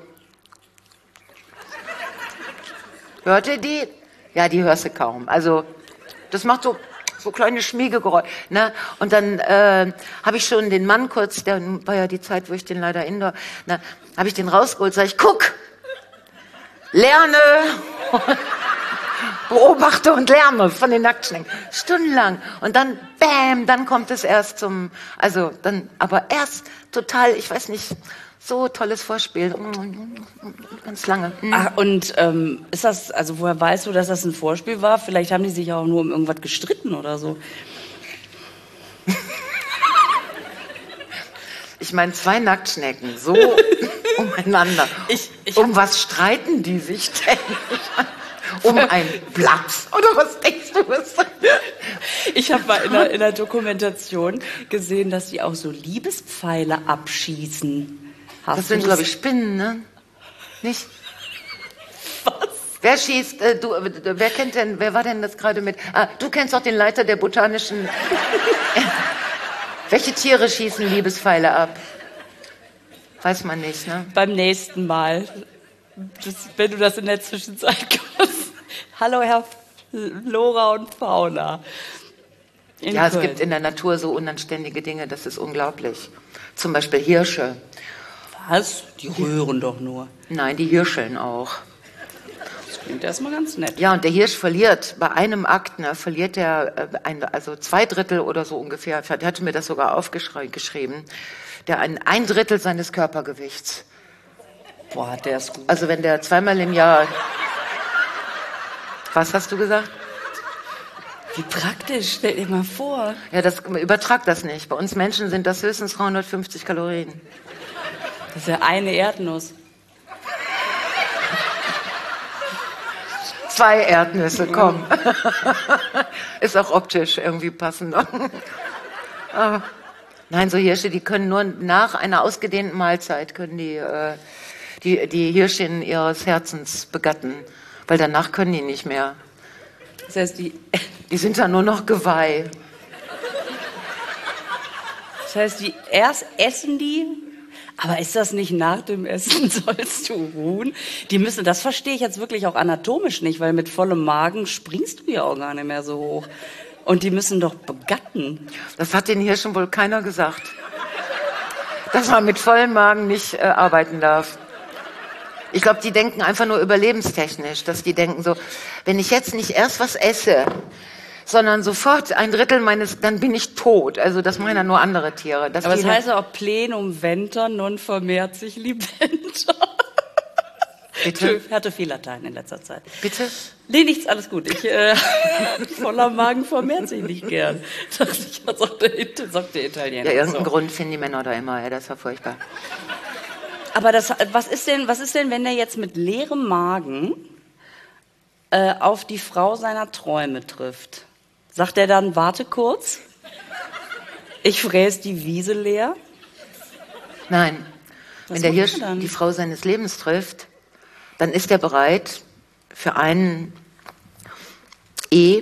Speaker 2: Hört ihr die? Ja, die hörst du kaum. Also, das macht so, so kleine Schmiegegeräusche. Ne? Und dann äh, habe ich schon den Mann kurz, der war ja die Zeit, wo ich den leider indoor, ne, habe ich den rausgeholt, sag ich, guck, lerne, beobachte und lerne von den Nacktschnecken. Stundenlang. Und dann, bam, dann kommt es erst zum, also dann, aber erst total, ich weiß nicht, so tolles Vorspiel. Ganz lange.
Speaker 1: Ach, und ähm, ist das, also woher weißt du, dass das ein Vorspiel war? Vielleicht haben die sich auch nur um irgendwas gestritten oder so.
Speaker 2: Ich meine, zwei Nacktschnecken, so umeinander.
Speaker 1: Ich- ich
Speaker 2: um was streiten die sich denn? Um ein Blatt. Oder was denkst du? Was?
Speaker 1: Ich habe mal in der, in der Dokumentation gesehen, dass die auch so Liebespfeile abschießen. Hast
Speaker 2: Das sind,
Speaker 1: du
Speaker 2: glaube ich, Spinnen, ne? Nicht?
Speaker 1: Was?
Speaker 2: Wer schießt, äh, du, äh, wer kennt denn, wer war denn das gerade mit? Ah, du kennst doch den Leiter der botanischen... Welche Tiere schießen Liebespfeile ab? Weiß man nicht, ne?
Speaker 1: Beim nächsten Mal, das, wenn du das in der Zwischenzeit kannst. Hallo, Herr Flora und Fauna. In
Speaker 2: Ja, es
Speaker 1: Köln.
Speaker 2: gibt in der Natur so unanständige Dinge, das ist unglaublich. Zum Beispiel Hirsche.
Speaker 1: Was? Die rühren doch nur.
Speaker 2: Nein, die Hirscheln auch.
Speaker 1: Das klingt erstmal ganz nett.
Speaker 2: Ja, und der Hirsch verliert bei einem Akt, ne, verliert er äh, ein, also zwei Drittel oder so ungefähr. Der hatte mir das sogar aufgeschrieben. Der ein, ein Drittel seines Körpergewichts.
Speaker 1: Boah, der ist gut.
Speaker 2: Also wenn der zweimal im Jahr... Was hast du gesagt?
Speaker 1: Wie praktisch, stell dir mal vor.
Speaker 2: Ja, das übertrag das nicht. Bei uns Menschen sind das höchstens dreihundertfünfzig Kalorien.
Speaker 1: Das ist ja eine Erdnuss.
Speaker 2: Zwei Erdnüsse, komm. Ist auch optisch irgendwie passend. Aber nein, so Hirsche, die können nur nach einer ausgedehnten Mahlzeit können die, äh, die, die Hirschin ihres Herzens begatten. Weil danach können die nicht mehr.
Speaker 1: Das heißt, die,
Speaker 2: Die sind dann nur noch Geweih.
Speaker 1: das heißt, die erst essen die, aber ist das nicht nach dem Essen sollst du ruhen? Die müssen, das verstehe ich jetzt wirklich auch anatomisch nicht, weil mit vollem Magen springst du ja auch gar nicht mehr so hoch. Und die müssen doch begatten.
Speaker 2: Das hat den Hirschen wohl keiner gesagt. Dass man mit vollem Magen nicht äh, arbeiten darf. Ich glaube, die denken einfach nur überlebenstechnisch, dass die denken so, wenn ich jetzt nicht erst was esse, sondern sofort ein Drittel meines, dann bin ich tot. Also das meinen ja nur andere Tiere. Das
Speaker 1: Aber es
Speaker 2: viele-
Speaker 1: heißt ja auch plenum venter, non vermehrt sich libenter.
Speaker 2: Bitte?
Speaker 1: Ich hatte viel Latein in letzter Zeit.
Speaker 2: Bitte?
Speaker 1: Nee, nichts, alles gut. Ich, äh, voller Magen vermehrt sich nicht gern. Dachte ich, ja, sagt der, It- sagt der Italiener.
Speaker 2: Ja, irgendeinen
Speaker 1: so.
Speaker 2: Grund finden die Männer da immer. Ja, das war furchtbar.
Speaker 1: Aber das, was ist denn, was ist denn, wenn der jetzt mit leerem Magen äh, auf die Frau seiner Träume trifft? Sagt er dann, warte kurz, ich fräse die Wiese leer?
Speaker 2: Nein.
Speaker 1: Was
Speaker 2: Wenn der
Speaker 1: macht
Speaker 2: Hirsch
Speaker 1: er dann?
Speaker 2: die Frau seines Lebens trifft, dann ist er bereit für einen E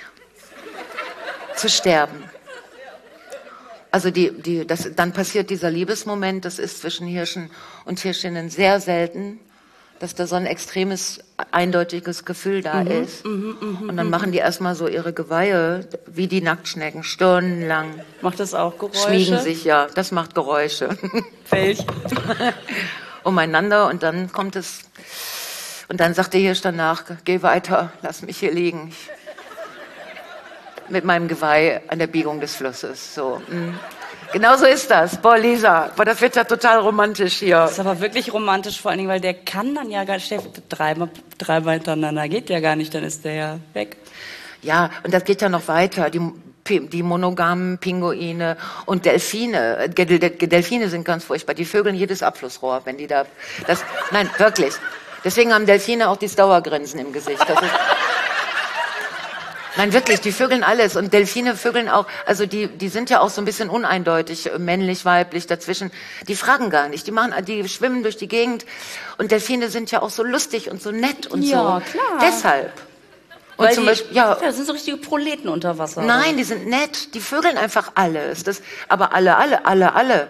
Speaker 2: zu sterben. Also die, die, das, dann passiert dieser Liebesmoment, das ist zwischen Hirschen und Hirschinnen sehr selten, dass da so ein extremes, eindeutiges Gefühl da
Speaker 1: Mhm,
Speaker 2: ist. Und dann machen die erstmal so ihre Geweihe, wie die Nacktschnecken, stundenlang.
Speaker 1: Macht das auch Geräusche?
Speaker 2: Schmiegen sich, ja, das macht Geräusche.
Speaker 1: Welch?
Speaker 2: Umeinander und dann kommt es, und dann sagt der Hirsch danach, geh weiter, lass mich hier liegen. Ich, mit meinem Geweih an der Biegung des Flusses. So. mm. Genau so ist das. Boah, Lisa, boah, das wird ja total romantisch hier.
Speaker 1: Das ist aber wirklich romantisch, vor allen Dingen, weil der kann dann ja gar nicht, dreimal, dreimal hintereinander geht ja gar nicht, dann ist der ja weg.
Speaker 2: Ja, und das geht ja noch weiter. Die, die monogamen Pinguine und Delfine. Del- Del- Delfine sind ganz furchtbar. Die vögeln jedes Abflussrohr, wenn die da... Das, nein, wirklich. Deswegen haben Delfine auch dieses Dauergrinsen im Gesicht. Das ist, nein, wirklich, die vögeln alles. Und Delfine vögeln auch, also die, die sind ja auch so ein bisschen uneindeutig, männlich, weiblich, dazwischen. Die fragen gar nicht, die machen, die schwimmen durch die Gegend. Und Delfine sind ja auch so lustig und so nett und
Speaker 1: Ja,
Speaker 2: so.
Speaker 1: klar.
Speaker 2: Deshalb. Und
Speaker 1: Weil
Speaker 2: zum
Speaker 1: die,
Speaker 2: Beispiel, ja,
Speaker 1: ja, das sind so richtige Proleten unter Wasser.
Speaker 2: nein, die sind nett, die vögeln einfach alles. Das, aber alle, alle, alle, alle.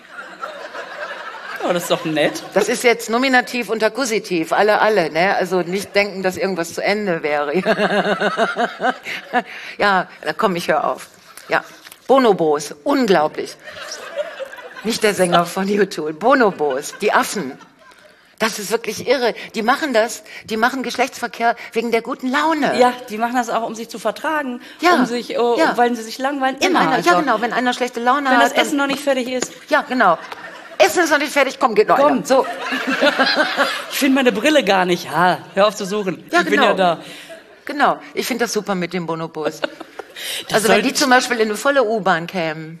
Speaker 1: Oh, das ist doch nett.
Speaker 2: Das ist jetzt Nominativ und Akkusativ, alle, alle, ne? Also nicht denken, dass irgendwas zu Ende wäre. Ja, da komm ich, hör auf. Ja, Bonobos, unglaublich. Nicht der Sänger von U zwei, Bonobos, die Affen. Das ist wirklich irre. Die machen das, die machen Geschlechtsverkehr wegen der guten Laune.
Speaker 1: Ja, die machen das auch, um sich zu vertragen,
Speaker 2: Ja,
Speaker 1: um sich, oh,
Speaker 2: ja.
Speaker 1: weil sie sich langweilen.
Speaker 2: In
Speaker 1: Immer
Speaker 2: einer,
Speaker 1: einfach.
Speaker 2: ja, genau, wenn einer schlechte Laune
Speaker 1: Wenn
Speaker 2: hat.
Speaker 1: das Essen
Speaker 2: dann,
Speaker 1: noch nicht fertig ist.
Speaker 2: ja, genau. Essen ist noch nicht fertig, komm, geht noch
Speaker 1: Komm.
Speaker 2: einer. So.
Speaker 1: Ich finde meine Brille gar nicht. Ha, hör auf zu suchen.
Speaker 2: Ja,
Speaker 1: ich bin
Speaker 2: genau.
Speaker 1: ja da.
Speaker 2: Genau, ich finde das super mit den Bonobos.
Speaker 1: Das
Speaker 2: Also wenn
Speaker 1: soll-
Speaker 2: die zum Beispiel in eine volle U-Bahn kämen,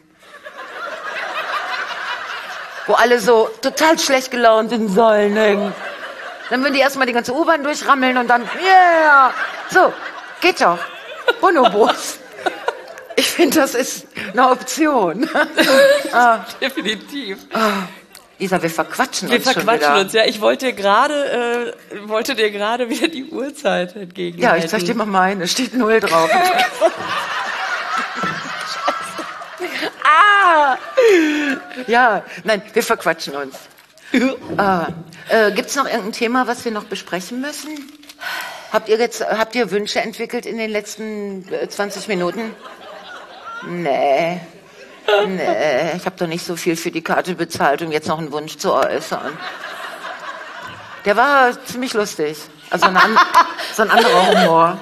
Speaker 2: wo alle so total schlecht gelaunt in Säulen hängen, dann würden die erstmal die ganze U-Bahn durchrammeln und dann, yeah, so, geht doch. Bonobos. Ich finde, das ist eine Option. ah,
Speaker 1: Definitiv.
Speaker 2: Lisa, wir verquatschen
Speaker 1: Wir
Speaker 2: uns schon
Speaker 1: verquatschen
Speaker 2: wieder.
Speaker 1: uns, ja. Ich wollte dir gerade, äh, wollte dir gerade wieder die Uhrzeit entgegen.
Speaker 2: Ja, ich zeig dir mal meine, steht null drauf. ah! Ja, nein, wir verquatschen uns. Ah, äh, gibt's noch irgendein Thema, was wir noch besprechen müssen? Habt ihr jetzt, habt ihr Wünsche entwickelt in den letzten äh, zwanzig Minuten? Nee. Nee, ich habe doch nicht so viel für die Karte bezahlt, um jetzt noch einen Wunsch zu äußern. Der war ziemlich lustig. Also ein, an, so ein anderer Humor.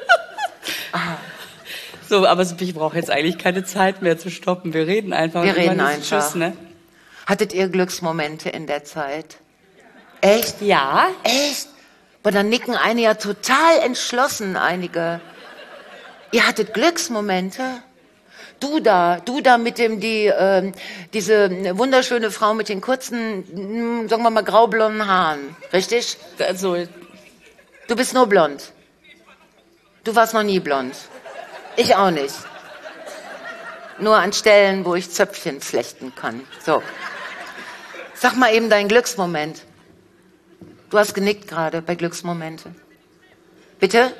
Speaker 1: So, aber ich brauche jetzt eigentlich keine Zeit mehr zu stoppen. Wir reden einfach.
Speaker 2: Wir reden
Speaker 1: Irgendwann ist
Speaker 2: einfach.
Speaker 1: Tschüss, ne?
Speaker 2: Hattet ihr Glücksmomente in der Zeit? Echt?
Speaker 1: Ja.
Speaker 2: Echt? Aber dann nicken einige ja total entschlossen, einige. Ihr hattet Glücksmomente? Du da, du da mit dem, die, ähm, diese wunderschöne Frau mit den kurzen, mh, sagen wir mal, graublonden Haaren, richtig?
Speaker 1: Also,
Speaker 2: Du bist nur blond. Du warst noch nie blond. Ich auch nicht. Nur an Stellen, wo ich Zöpfchen flechten kann. So. Sag mal eben deinen Glücksmoment. Du hast genickt gerade bei Glücksmomente. Bitte?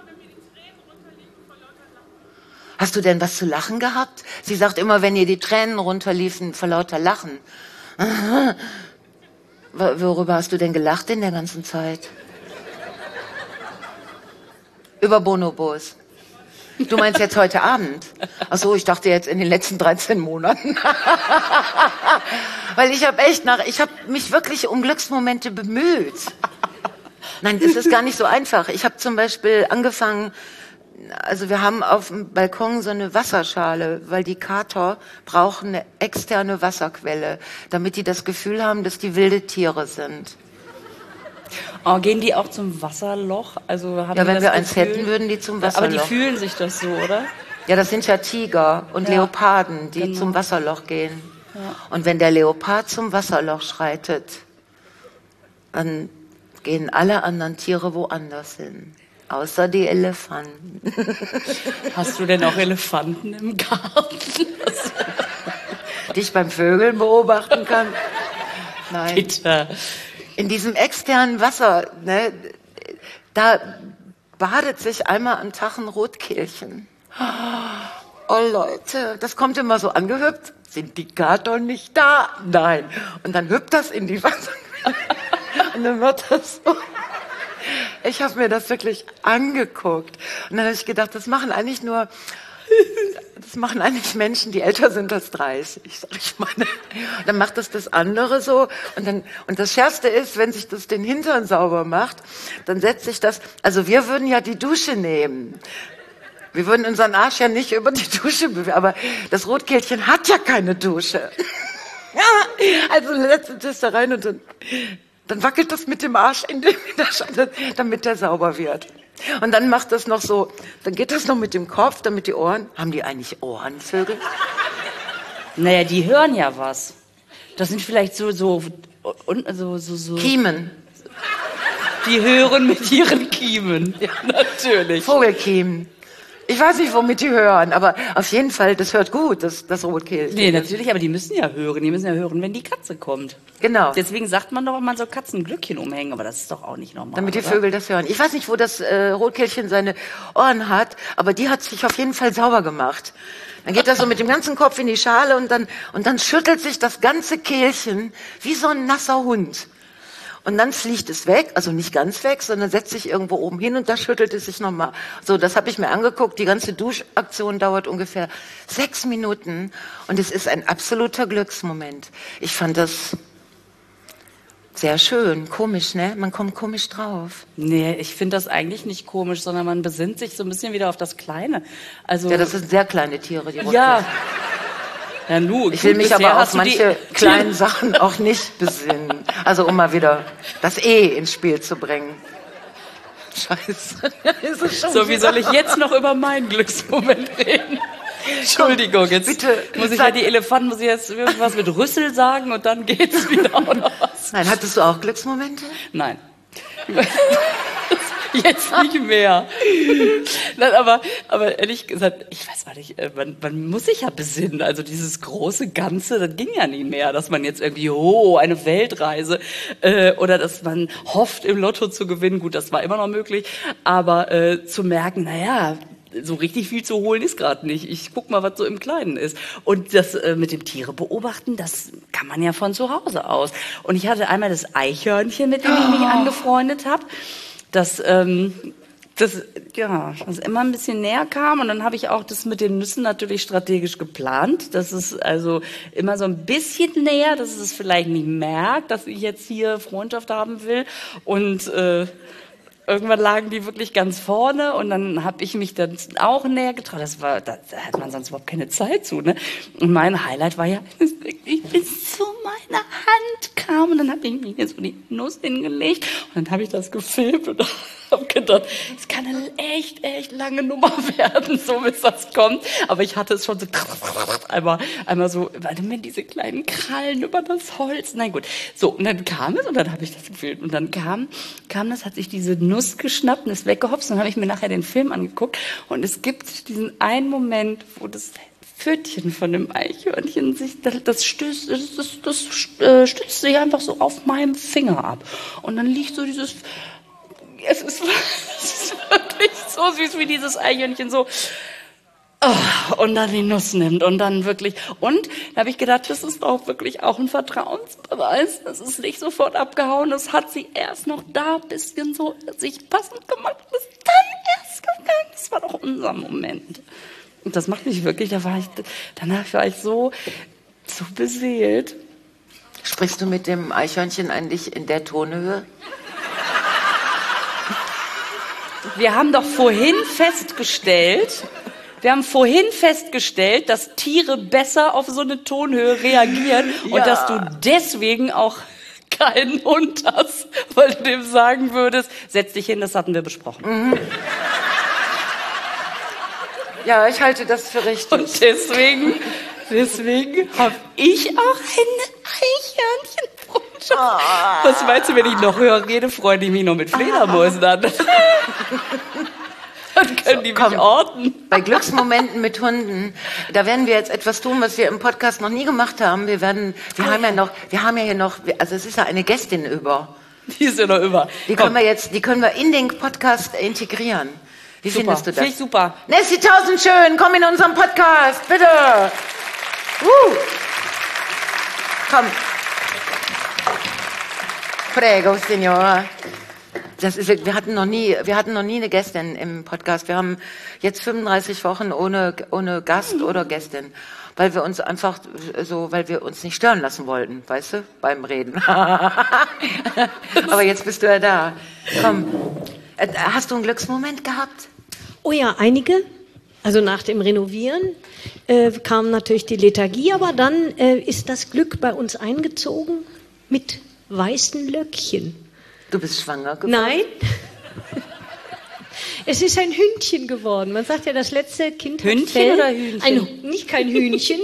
Speaker 2: Hast du denn was zu lachen gehabt? Sie sagt immer, wenn ihr die Tränen runterliefen, vor lauter Lachen. Aha. Wo- Worüber hast du denn gelacht in der ganzen Zeit? Über Bonobos. Du meinst jetzt heute Abend? Ach so, ich dachte jetzt in den letzten dreizehn Monaten. Weil ich habe echt nach, ich habe mich wirklich um Glücksmomente bemüht. Nein, das ist gar nicht so einfach. Ich habe zum Beispiel angefangen, also wir haben auf dem Balkon so eine Wasserschale, weil die Kater brauchen eine externe Wasserquelle, damit die das Gefühl haben, dass die wilde Tiere sind.
Speaker 1: Oh, gehen die auch zum Wasserloch? Also haben
Speaker 2: Ja, wenn
Speaker 1: das
Speaker 2: wir eins
Speaker 1: Gefühl,
Speaker 2: hätten, würden die zum Wasserloch.
Speaker 1: Aber die fühlen sich das so, oder?
Speaker 2: Ja, das sind ja Tiger und
Speaker 1: Ja,
Speaker 2: Leoparden, die
Speaker 1: genau.
Speaker 2: zum Wasserloch gehen.
Speaker 1: Ja.
Speaker 2: Und wenn der Leopard zum Wasserloch schreitet, dann gehen alle anderen Tiere woanders hin. Außer die Elefanten.
Speaker 1: Hast du denn auch Elefanten im Garten?
Speaker 2: Die ich beim Vögeln beobachten kann? Nein.
Speaker 1: Bitte.
Speaker 2: In diesem externen Wasser, ne, da badet sich einmal am Tag ein Rotkehlchen. Oh Leute, das kommt immer so angehüpft. Sind die Kater nicht da? Nein. Und dann hüpft das in die Wasserquelle. Und dann wird das so. Ich habe mir das wirklich angeguckt. Und dann habe ich gedacht, das machen eigentlich nur, das machen eigentlich Menschen, die älter sind als dreißig, sag ich mal. Dann macht das das andere so. Und dann, und das Schärfste ist, wenn sich das den Hintern sauber macht, dann setzt sich das, also wir würden ja die Dusche nehmen. Wir würden unseren Arsch ja nicht über die Dusche bewegen, aber das Rotkehlchen hat ja keine Dusche. Also setzt es da rein und dann, dann wackelt das mit dem Arsch in den, damit der sauber wird. Und dann macht das noch so, dann geht das noch mit dem Kopf, damit die Ohren, haben die eigentlich Ohren, Vögel?
Speaker 1: Naja, die hören ja was. Das sind vielleicht so, so, und, so, so, so.
Speaker 2: Kiemen.
Speaker 1: Die hören mit ihren Kiemen. Ja, natürlich.
Speaker 2: Vogelkiemen. Ich weiß nicht, womit die hören, aber auf jeden Fall, das hört gut, das, das Rotkehlchen.
Speaker 1: Nee, natürlich, aber die müssen ja hören. Die müssen ja hören, wenn die Katze kommt.
Speaker 2: Genau.
Speaker 1: Deswegen sagt man doch, man soll Katzenglöckchen umhängen, aber das ist doch auch nicht normal.
Speaker 2: Damit die
Speaker 1: oder?
Speaker 2: Vögel das hören. Ich weiß nicht, wo das äh, Rotkehlchen seine Ohren hat, aber die hat sich auf jeden Fall sauber gemacht. Dann geht das so mit dem ganzen Kopf in die Schale und dann, und dann schüttelt sich das ganze Kehlchen wie so ein nasser Hund. Und dann fliegt es weg, also nicht ganz weg, sondern setzt sich irgendwo oben hin und da schüttelt es sich nochmal. So, das habe ich mir angeguckt. Die ganze Duschaktion dauert ungefähr sechs Minuten und es ist ein absoluter Glücksmoment. Ich fand das sehr schön, komisch, ne? Man kommt komisch drauf.
Speaker 1: Nee, ich finde das eigentlich nicht komisch, sondern man besinnt sich so ein bisschen wieder auf das Kleine. Also,
Speaker 2: Ja, das sind sehr kleine Tiere, die Rotkehlchen.
Speaker 1: ja. Ja, nu,
Speaker 2: Ich will mich
Speaker 1: bisher
Speaker 2: aber auf
Speaker 1: hast du die-
Speaker 2: manche kleinen Sachen auch nicht besinnen. Also um mal wieder das E ins Spiel zu bringen. Scheiße. Ist es schon
Speaker 1: So, wie
Speaker 2: wieder?
Speaker 1: soll ich jetzt noch über meinen Glücksmoment reden? Entschuldigung, jetzt
Speaker 2: bitte,
Speaker 1: muss ich
Speaker 2: sag-
Speaker 1: ja die Elefanten, muss ich jetzt irgendwas mit Rüssel sagen und dann geht's wieder oder was?
Speaker 2: Nein, hattest du auch Glücksmomente?
Speaker 1: Nein. Jetzt nicht mehr. Nein, aber, aber ehrlich gesagt, ich weiß gar nicht, äh, man, man muss sich ja besinnen. Also dieses große Ganze, das ging ja nie mehr, dass man jetzt irgendwie, oh, eine Weltreise, äh, oder dass man hofft, im Lotto zu gewinnen. Gut, das war immer noch möglich. Aber äh, zu merken, naja, so richtig viel zu holen ist gerade nicht. Ich guck mal, was so im Kleinen ist. Und das äh, mit dem Tiere beobachten, das kann man ja von zu Hause aus. Und ich hatte einmal das Eichhörnchen, mit dem ich mich angefreundet habe. Das, ähm, das, ja, das immer ein bisschen näher kam. Und dann habe ich auch das mit den Nüssen natürlich strategisch geplant. Das ist also immer so ein bisschen näher, dass es vielleicht nicht merkt, dass ich jetzt hier Freundschaft haben will. Und äh, irgendwann lagen die wirklich ganz vorne und dann habe ich mich dann auch näher getraut. Das war, da, da hat man sonst überhaupt keine Zeit zu, ne? Und mein Highlight war ja, dass es wirklich bis zu meiner Hand kam und dann habe ich mir so die Nuss hingelegt und dann habe ich das gefilmt und habe gedacht, es kann eine echt, echt lange Nummer werden, so bis das kommt. Aber ich hatte es schon so einmal, einmal so, warte mal, diese kleinen Krallen über das Holz. Nein, gut. So, und dann kam es und dann habe ich das gefilmt und dann kam, kam das, hat sich diese Nuss geschnappt und ist weggehopst und dann habe ich mir nachher den Film angeguckt und es gibt diesen einen Moment, wo das Pfötchen von dem Eichhörnchen sich, das, das, stößt, das, das, das äh, stützt sich einfach so auf meinem Finger ab und dann liegt so dieses, es ist, es ist wirklich so süß, wie dieses Eichhörnchen so oh, und dann die Nuss nimmt und dann wirklich, und da habe ich gedacht, das ist auch wirklich auch ein Vertrauensbeweis, das ist nicht sofort abgehauen, das hat sie erst noch da ein bisschen so sich passend gemacht, bis dann erst gegangen, das war doch unser Moment. Und das macht mich wirklich, da war ich, danach war ich so, so beseelt.
Speaker 2: Sprichst du mit dem Eichhörnchen eigentlich in der Tonhöhe?
Speaker 1: wir haben doch vorhin festgestellt, wir haben vorhin festgestellt, dass Tiere besser auf so eine Tonhöhe reagieren ja. und dass du deswegen auch keinen Hund hast, weil du dem sagen würdest, setz dich hin, das hatten wir besprochen. Mhm.
Speaker 2: Ja, ich halte das für richtig.
Speaker 1: Und deswegen, deswegen habe ich auch ein Eichhörnchenbrunch. Oh. Was meinst du, wenn ich noch höher rede, freue ich mich noch mit Fledermäusen an? Dann können so, die mich komm, orten.
Speaker 2: Bei Glücksmomenten mit Hunden, da werden wir jetzt etwas tun, was wir im Podcast noch nie gemacht haben. Wir werden, wir haben ja noch, wir haben ja hier noch, also es ist ja eine Gästin über.
Speaker 1: Die ist ja noch über.
Speaker 2: Die komm. können wir jetzt, die können wir in den Podcast integrieren. Wie super. Findest du das?
Speaker 1: Finde ich super.
Speaker 2: Nessie Tausendschön, komm in unseren Podcast, bitte. Uh. Komm. Prego, Signora. Das ist, wir hatten noch nie, wir hatten noch nie eine Gästin im Podcast. Wir haben jetzt fünfunddreißig Wochen ohne, ohne Gast oder Gästin, weil wir uns einfach so, weil wir uns nicht stören lassen wollten, weißt du, beim Reden. Aber jetzt bist du ja da. Komm. Hast du einen Glücksmoment gehabt?
Speaker 3: Oh ja, einige. Also nach dem Renovieren äh, kam natürlich die Lethargie, aber dann äh, ist das Glück bei uns eingezogen mit weißen Löckchen.
Speaker 2: Du bist schwanger geworden?
Speaker 3: Nein. Es ist ein Hündchen geworden. Man sagt ja, das letzte Kind
Speaker 1: Hündchen
Speaker 3: hat Fell.
Speaker 1: Oder Hühnchen?
Speaker 3: Ein, nicht kein Hühnchen.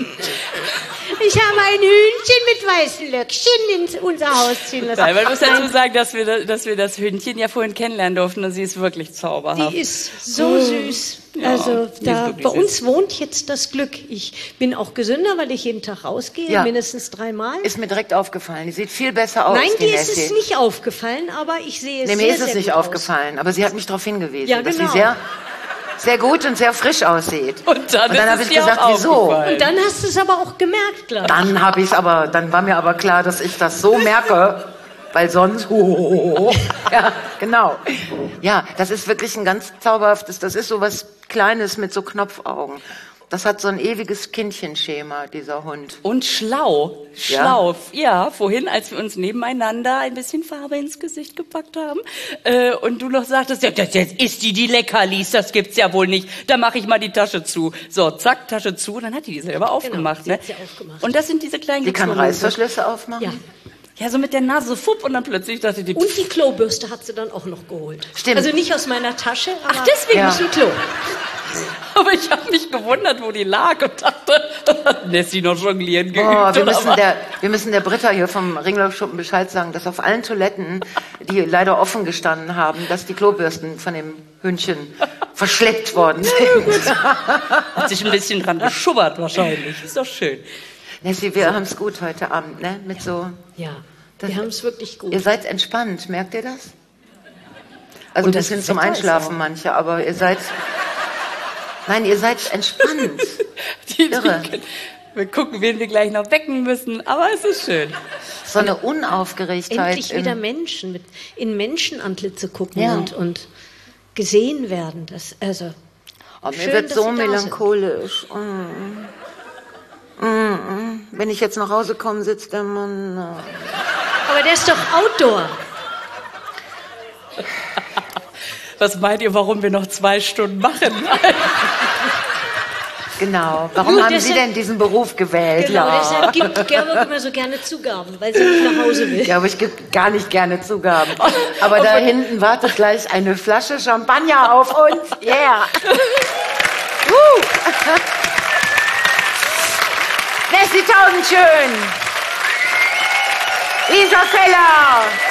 Speaker 3: Ich habe ein Hühnchen mit weißen Löckchen in unser Haus ziehen lassen.
Speaker 1: Nein, man muss dazu sagen, dass wir, dass wir das Hündchen ja vorhin kennenlernen durften und sie ist wirklich zauberhaft.
Speaker 3: Die ist so süß. Ja, also da, bei uns süß. Wohnt jetzt das Glück. Ich bin auch gesünder, weil ich jeden Tag rausgehe, ja. mindestens dreimal.
Speaker 2: Ist mir direkt aufgefallen. Die sieht viel besser aus.
Speaker 3: Nein,
Speaker 2: die
Speaker 3: ist es nicht aufgefallen, aber ich sehe es
Speaker 2: nee,
Speaker 3: sehr,
Speaker 2: mir ist es
Speaker 3: sehr
Speaker 2: nicht
Speaker 3: gut
Speaker 2: aufgefallen,
Speaker 3: aus.
Speaker 2: aber sie hat mich darauf hingewiesen,
Speaker 3: ja,
Speaker 2: dass
Speaker 3: genau.
Speaker 2: sie sehr, sehr gut und sehr frisch aussieht.
Speaker 1: Und dann,
Speaker 2: dann habe ich gesagt, wieso?
Speaker 3: Und dann hast du es aber auch gemerkt, glaube ich.
Speaker 2: Dann habe ich aber, dann war mir aber klar, dass ich das so merke, weil sonst, oh, ja, genau. Ja, das ist wirklich ein ganz zauberhaftes, das ist so was Kleines mit so Knopfaugen. Das hat so ein ewiges Kindchenschema, dieser Hund.
Speaker 1: Und schlau, schlau. Ja, ja vorhin, als wir uns nebeneinander ein bisschen Farbe ins Gesicht gepackt haben äh, und du noch sagtest, ja, das jetzt isst die die Leckerlis, das gibt's ja wohl nicht. Da mache ich mal die Tasche zu. So, zack, Tasche zu, dann hat die die selber aufgemacht.
Speaker 3: Genau,
Speaker 1: ne?
Speaker 3: sie hat sie aufgemacht.
Speaker 1: Und das sind diese kleinen
Speaker 2: Die kann Reißverschlüsse aufmachen?
Speaker 3: Ja.
Speaker 1: Ja, so mit der Nase, fupp, und dann plötzlich dachte die...
Speaker 3: Und die Klobürste hat sie dann auch noch geholt.
Speaker 2: Stimmt.
Speaker 3: Also nicht aus meiner Tasche, aber...
Speaker 1: Ach, deswegen
Speaker 2: ja.
Speaker 1: nicht im Klo. Aber ich habe mich gewundert, wo die lag und dachte, hat Nessie noch jonglieren geübt.
Speaker 2: Oh, wir, müssen der, wir müssen der Britta hier vom Ringlaufschuppen Bescheid sagen, dass auf allen Toiletten, die leider offen gestanden haben, dass die Klobürsten von dem Hündchen verschleppt worden sind.
Speaker 1: Hat sich ein bisschen dran geschubbert wahrscheinlich. Ist doch schön.
Speaker 2: Nessie, wir so. haben es gut heute Abend, ne? Mit so.
Speaker 3: Ja, wir haben es wirklich gut.
Speaker 2: Ihr seid entspannt, merkt ihr das? Also das sind zum Einschlafen manche, aber ihr seid. Nein, ihr seid entspannt.
Speaker 1: Die, Irre. Die, wir gucken, wen wir gleich noch wecken müssen, aber es ist schön.
Speaker 2: So eine Unaufgeregtheit.
Speaker 3: Endlich wieder Menschen, mit, in Menschenantlitze gucken ja. und, und gesehen werden. Das, also,
Speaker 2: oh, mir schön, wird so melancholisch. Mm. Mm-mm. Wenn ich jetzt nach Hause komme, sitzt der Mann.
Speaker 3: Aber der ist doch Outdoor.
Speaker 1: Was meint ihr, warum wir noch zwei Stunden machen?
Speaker 2: Genau. Warum Gut, haben deshalb, Sie denn diesen Beruf gewählt?
Speaker 3: Genau,
Speaker 2: ja.
Speaker 3: deshalb gibt Gerburg immer so gerne Zugaben, weil sie nicht nach Hause will.
Speaker 2: Ja, aber ich gebe gar nicht gerne Zugaben. Aber da hinten wartet gleich eine Flasche Champagner auf uns. Yeah. uh. Nessie Tausendschön, Lisa Feller.